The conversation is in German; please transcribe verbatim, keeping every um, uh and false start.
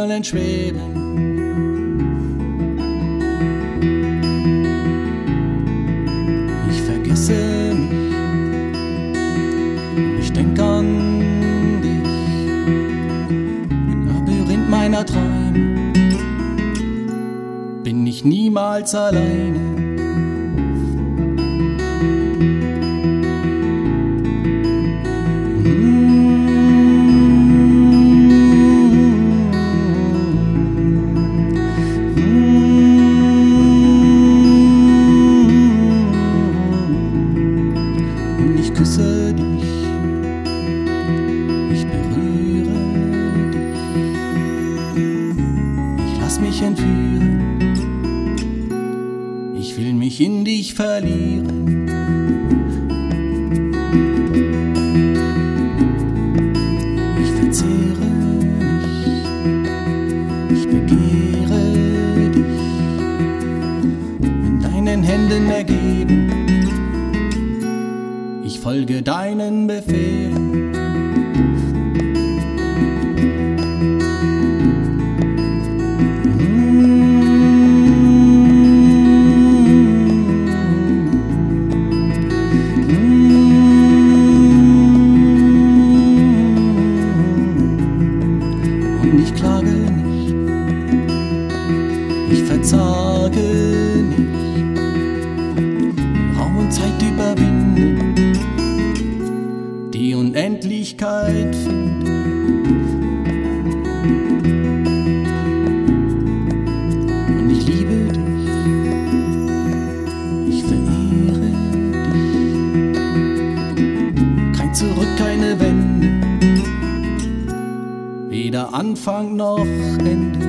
wollen schweben. Ich vergesse mich, ich denk an dich, im Labyrinth meiner Träume bin ich niemals alleine. Ich küsse dich, ich berühre dich, ich lass mich entführen, ich will mich in dich verlieren. Ich verzehre mich, ich begehre dich, in deinen Händen ergeben. Ich folge deinen Befehlen. Und ich klage nicht, ich verzage nicht, Raum und Zeit überwinden, die Unendlichkeit finden. Und ich liebe dich, ich verehre dich. Kein Zurück, keine Wende, weder Anfang noch Ende.